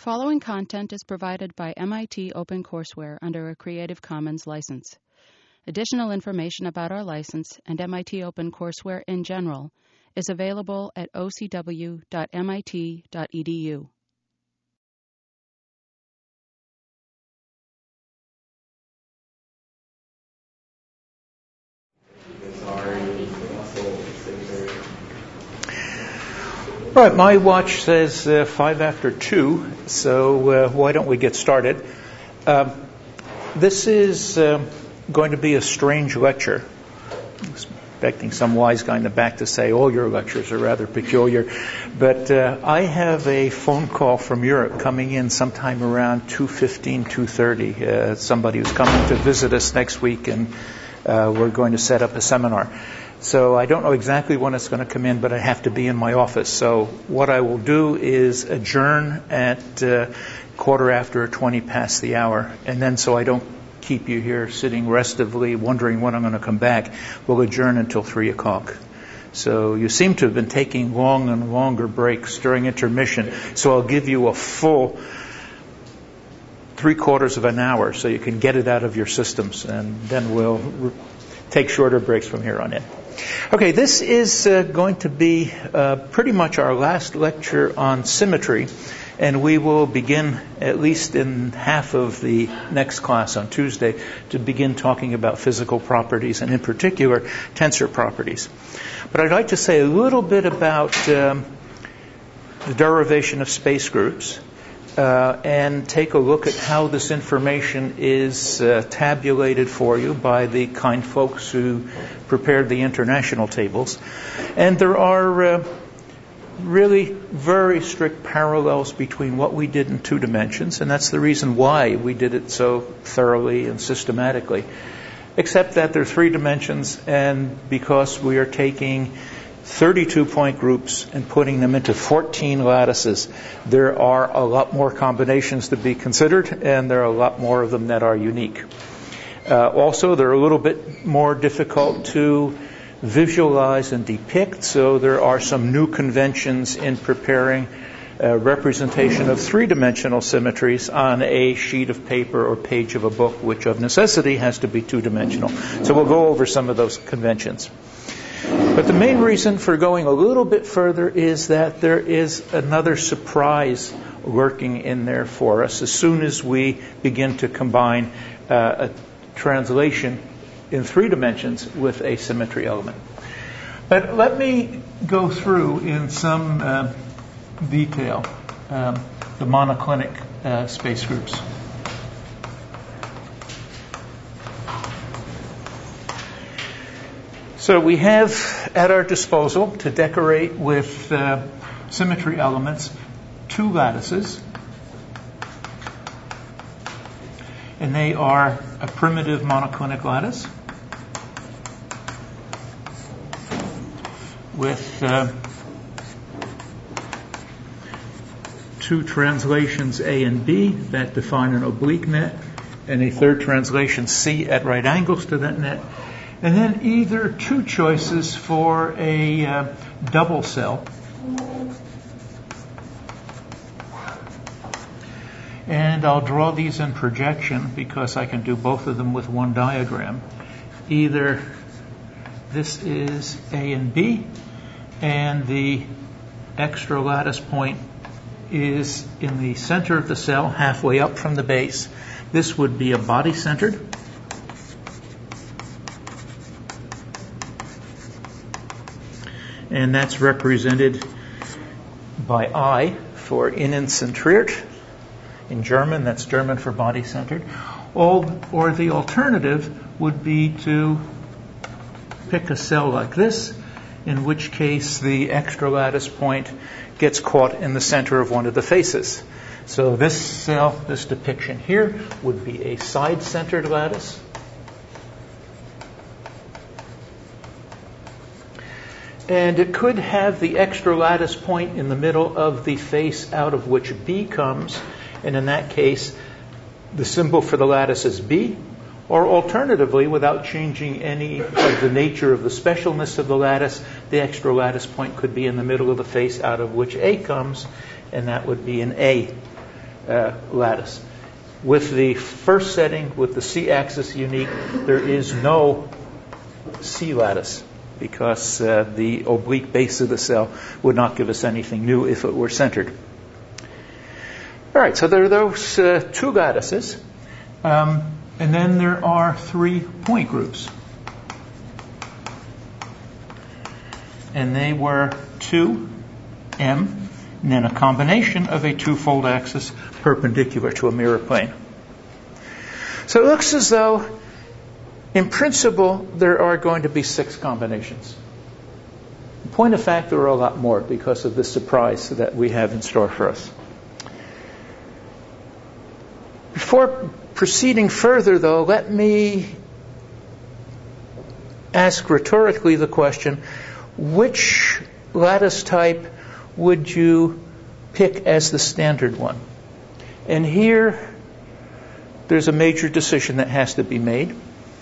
The following content is provided by MIT OpenCourseWare under a Creative Commons license. Additional information about our license and MIT OpenCourseWare in general is available at ocw.mit.edu. All right, my watch says 5 after 2, so why don't we get started? This is going to be a strange lecture. I'm expecting some wise guy in the back to say all your lectures are rather peculiar. But I have a phone call from Europe coming in sometime around 2:15, 2:30. Somebody who's coming to visit us next week, and we're going to set up a seminar. So I don't know exactly when it's going to come in, but I have to be in my office. So what I will do is adjourn at 20 past the hour. And then so I don't keep you here sitting restively wondering when I'm going to come back, we'll adjourn until 3 o'clock. So you seem to have been taking long and longer breaks during intermission. So I'll give you a full 3/4 of an hour so you can get it out of your systems. And then we'll take shorter breaks from here on in. Okay, this is going to be pretty much our last lecture on symmetry, and we will begin, at least in half of the next class on Tuesday, to begin talking about physical properties, and in particular, tensor properties. But I'd like to say a little bit about the derivation of space groups, and take a look at how this information is tabulated for you by the kind folks who prepared the international tables. And there are really very strict parallels between what we did in 2 dimensions, and that's the reason why we did it so thoroughly and systematically, except that there are 3 dimensions, and because we are taking 32-point groups and putting them into 14 lattices, there are a lot more combinations to be considered, and there are a lot more of them that are unique. Also, they're a little bit more difficult to visualize and depict, so there are some new conventions in preparing a representation of 3-dimensional symmetries on a sheet of paper or page of a book, which of necessity has to be 2-dimensional. So we'll go over some of those conventions. But the main reason for going a little bit further is that there is another surprise lurking in there for us as soon as we begin to combine a translation in 3 dimensions with a symmetry element. But let me go through in some detail the monoclinic space groups. So we have at our disposal to decorate with symmetry elements 2 lattices, and they are a primitive monoclinic lattice with 2 translations A and B that define an oblique net, and a 3rd translation C at right angles to that net. And then either 2 choices for a double cell. And I'll draw these in projection because I can do both of them with one diagram. Either this is A and B, and the extra lattice point is in the center of the cell, halfway up from the base. This would be a body-centered. And that's represented by I for innenzentriert. In German, that's German for body-centered. Or the alternative would be to pick a cell like this, in which case the extra lattice point gets caught in the center of one of the faces. So this cell, this depiction here, would be a side-centered lattice. And it could have the extra lattice point in the middle of the face out of which B comes. And in that case, the symbol for the lattice is B. Or alternatively, without changing any of the nature of the specialness of the lattice, the extra lattice point could be in the middle of the face out of which A comes. And that would be an A lattice. With the first setting, with the C-axis unique, there is no C-lattice because the oblique base of the cell would not give us anything new if it were centered. All right, so there are those two lattices. And then there are 3 point groups. And they were 2, M, and then a combination of a twofold axis perpendicular to a mirror plane. So it looks as though, in principle, there are going to be 6 combinations. In point of fact, there are a lot more because of the surprise that we have in store for us. Before proceeding further, though, let me ask rhetorically the question, which lattice type would you pick as the standard one? And here, there's a major decision that has to be made.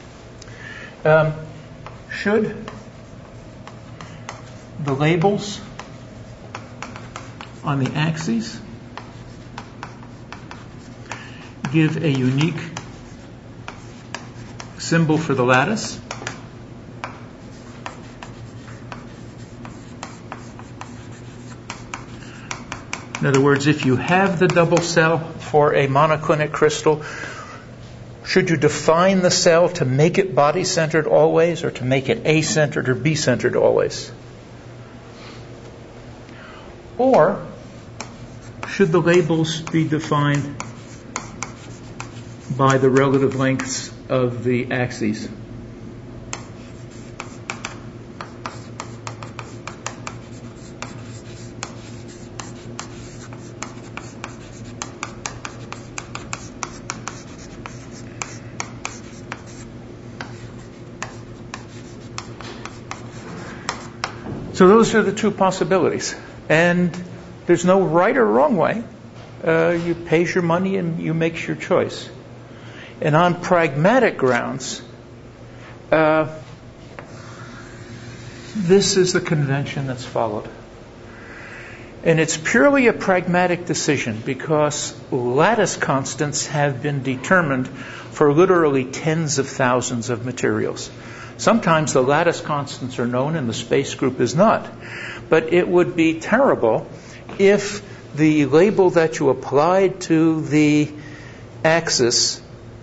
Should the labels on the axes give a unique symbol for the lattice? In other words, if you have the double cell for a monoclinic crystal, should you define the cell to make it body-centered always or to make it A-centered or B-centered always? Or should the labels be defined by the relative lengths of the axes? So those are the 2 possibilities. And there's no right or wrong way. You pay your money and you make your choice. And on pragmatic grounds, this is the convention that's followed. And it's purely a pragmatic decision because lattice constants have been determined for literally tens of thousands of materials. Sometimes the lattice constants are known and the space group is not. But it would be terrible if the label that you applied to the axis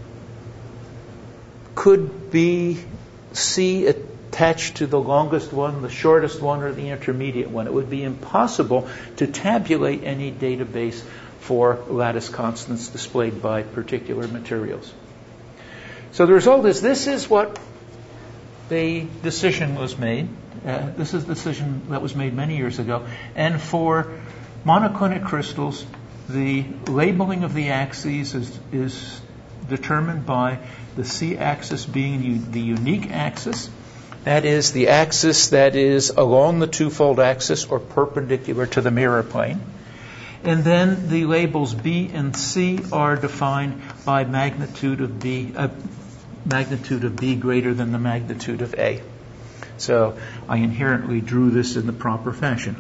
could be C attached to the longest one, the shortest one, or the intermediate one. It would be impossible to tabulate any database for lattice constants displayed by particular materials. So the result is this is what the decision was made. This is the decision that was made many years ago. And for monoclinic crystals, the labeling of the axes is determined by the C-axis being the unique axis. That is the axis that is along the twofold axis or perpendicular to the mirror plane. And then the labels B and C are defined by magnitude of B greater than the magnitude of A. So I inherently drew this in the proper fashion.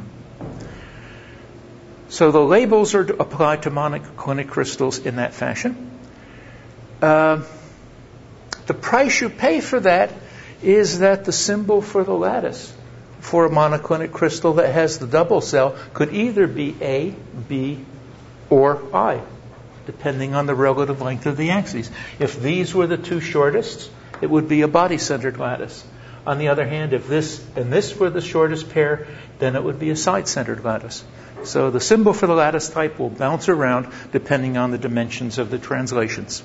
So the labels are applied to monoclinic crystals in that fashion. The price you pay for that is that the symbol for the lattice for a monoclinic crystal that has the double cell could either be A, B, or I, depending on the relative length of the axes. If these were the 2 shortest, it would be a body-centered lattice. On the other hand, if this and this were the shortest pair, then it would be a side-centered lattice. So the symbol for the lattice type will bounce around depending on the dimensions of the translations.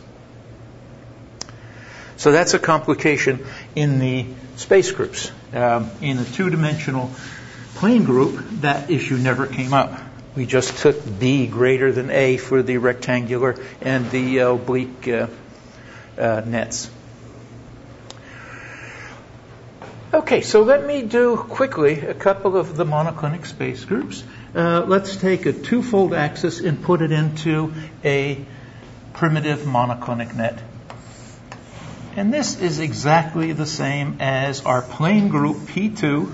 So that's a complication in the space groups. In a 2-dimensional plane group, that issue never came up. We just took B greater than A for the rectangular and the oblique nets. Okay, so let me do quickly a couple of the monoclinic space groups. Let's take a twofold axis and put it into a primitive monoclinic net. And this is exactly the same as our plane group P2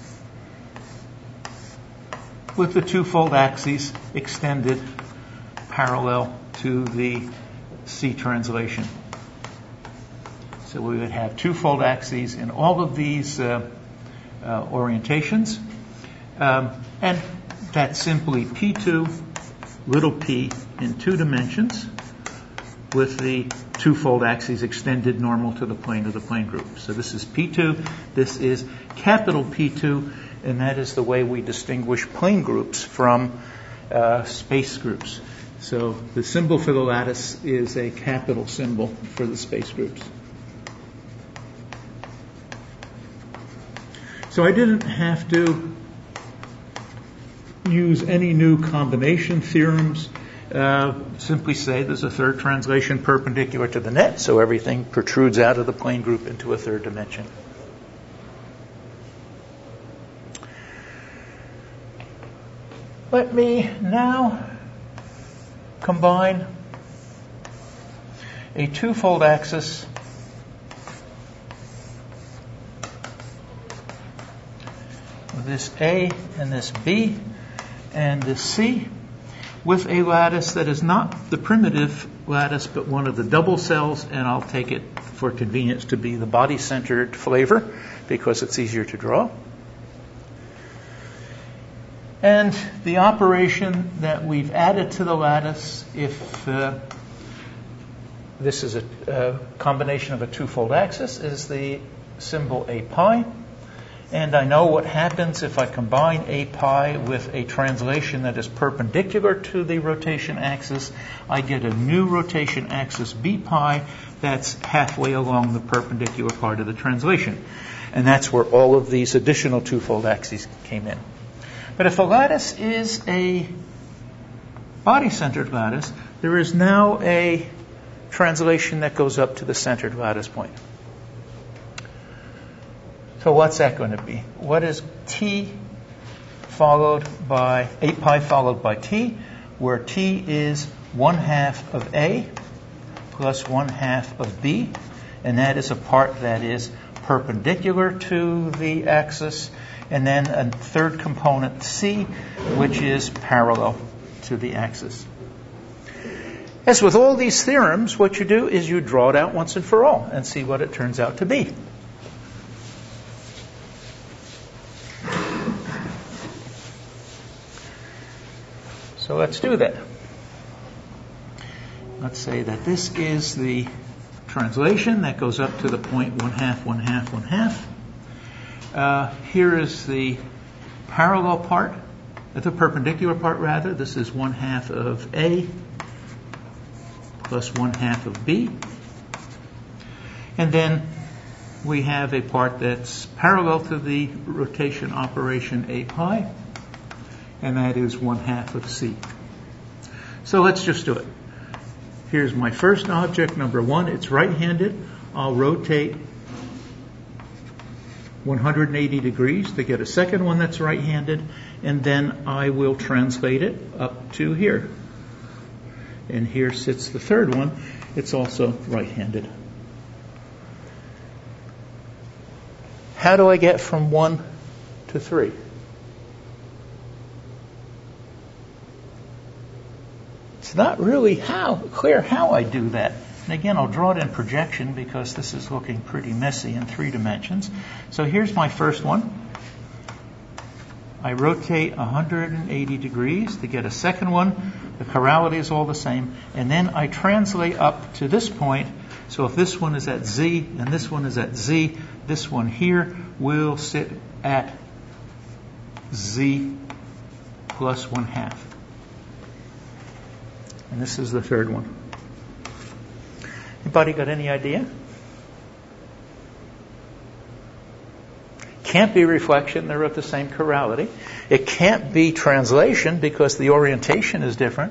with the twofold axes extended parallel to the C translation. So we would have twofold axes in all of these orientations. And that's simply P2, little p, in 2 dimensions, with the twofold axes extended normal to the plane of the plane group. So this is P2, this is capital P2, and that is the way we distinguish plane groups from space groups. So the symbol for the lattice is a capital symbol for the space groups. So I didn't have to use any new combination theorems. Simply say there's a third translation perpendicular to the net, so everything protrudes out of the plane group into a third dimension. Let me now combine a twofold axis with this A and this B and this C with a lattice that is not the primitive lattice but one of the double cells, and I'll take it for convenience to be the body-centered flavor because it's easier to draw. And the operation that we've added to the lattice, if this is a combination of a twofold axis, is the symbol A pi. And I know what happens if I combine A pi with a translation that is perpendicular to the rotation axis. I get a new rotation axis B pi that's halfway along the perpendicular part of the translation. And that's where all of these additional twofold axes came in. But if the lattice is a body-centered lattice, there is now a translation that goes up to the centered lattice point. So what's that going to be? What is T followed by 8 pi followed by T, where T is 1/2 of A plus 1/2 of B, and that is a part that is perpendicular to the axis, and then a third component C, which is parallel to the axis. As with all these theorems, what you do is you draw it out once and for all and see what it turns out to be. So let's do that. Let's say that this is the translation that goes up to the point 1/2, 1/2, 1/2. Here is the parallel part, the perpendicular part rather. This is 1/2 of A plus 1/2 of B. And then we have a part that's parallel to the rotation operation A pi, and that is 1/2 of C. So let's just do it. Here's my first object, number 1. It's right-handed. I'll rotate 180 degrees to get a second one that's right-handed, and then I will translate it up to here. And here sits the third one. It's also right-handed. How do I get from 1 to 3? It's not really clear how I do that. And again, I'll draw it in projection because this is looking pretty messy in 3 dimensions. So here's my first one. I rotate 180 degrees to get a second one. The chirality is all the same. And then I translate up to this point. So if this one is at Z and this one is at Z, this one here will sit at Z plus 1/2. And this is the third one. Anybody got any idea? Can't be reflection, they're of the same chirality. It can't be translation because the orientation is different.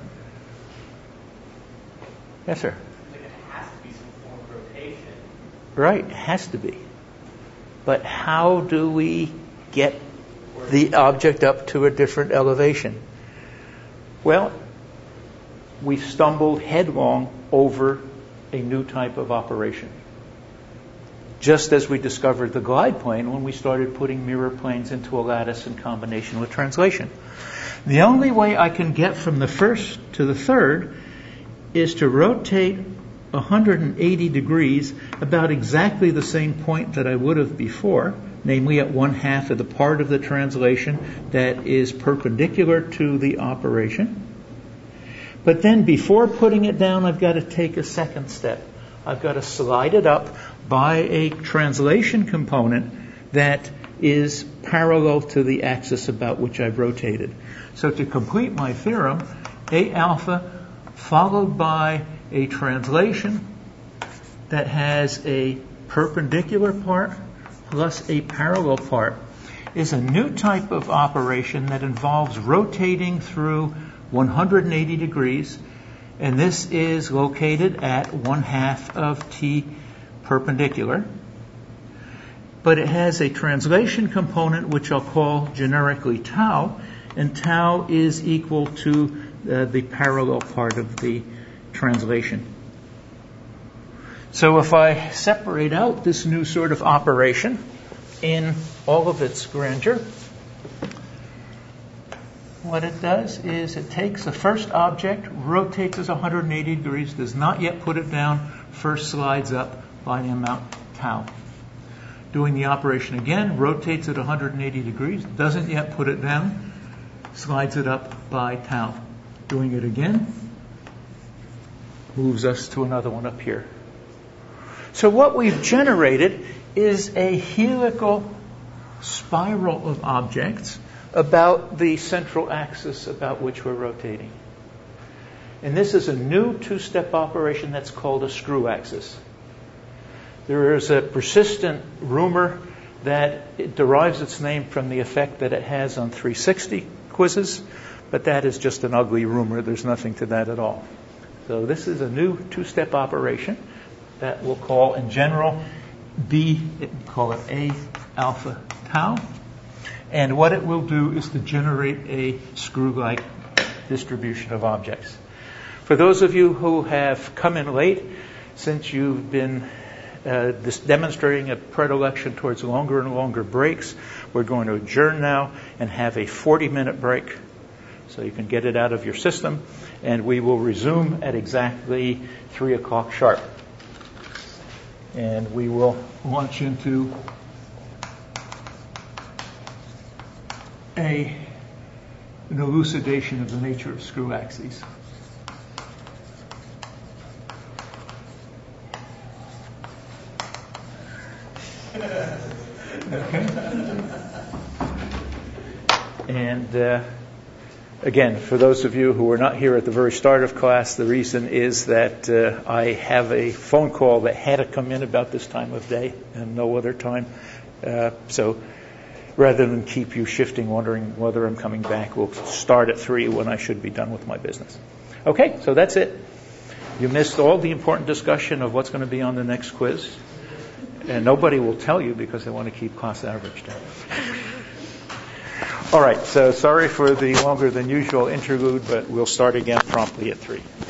Yes, sir? It has to be some form of rotation. Right, it has to be. But how do we get the object up to a different elevation? Well, we stumbled headlong over a new type of operation. Just as we discovered the glide plane when we started putting mirror planes into a lattice in combination with translation. The only way I can get from the first to the third is to rotate 180 degrees about exactly the same point that I would have before, namely at 1/2 of the part of the translation that is perpendicular to the operation. But then before putting it down, I've got to take a second step. I've got to slide it up by a translation component that is parallel to the axis about which I've rotated. So to complete my theorem, A alpha followed by a translation that has a perpendicular part plus a parallel part is a new type of operation that involves rotating through 180 degrees, and this is located at 1/2 of t perpendicular. But it has a translation component which I'll call generically tau, and tau is equal to the parallel part of the translation. So if I separate out this new sort of operation in all of its grandeur, what it does is it takes the first object, rotates it 180 degrees, does not yet put it down, first slides up by the amount tau. Doing the operation again, rotates it 180 degrees, doesn't yet put it down, slides it up by tau. Doing it again moves us to another one up here. So what we've generated is a helical spiral of objects about the central axis about which we're rotating. And this is a new two-step operation that's called a screw axis. There is a persistent rumor that it derives its name from the effect that it has on 360 quizzes, but that is just an ugly rumor. There's nothing to that at all. So this is a new two-step operation that we'll call in general call it A alpha tau. And what it will do is to generate a screw-like distribution of objects. For those of you who have come in late, since you've been demonstrating a predilection towards longer and longer breaks, we're going to adjourn now and have a 40-minute break so you can get it out of your system, and we will resume at exactly 3 o'clock sharp. And we will launch into an elucidation of the nature of screw axes. Okay. And again, for those of you who were not here at the very start of class, the reason is that I have a phone call that had to come in about this time of day and no other time. So rather than keep you shifting, wondering whether I'm coming back, we'll start at 3 when I should be done with my business. Okay, so that's it. You missed all the important discussion of what's going to be on the next quiz. And nobody will tell you because they want to keep class average down. All right, so sorry for the longer than usual interlude, but we'll start again promptly at 3.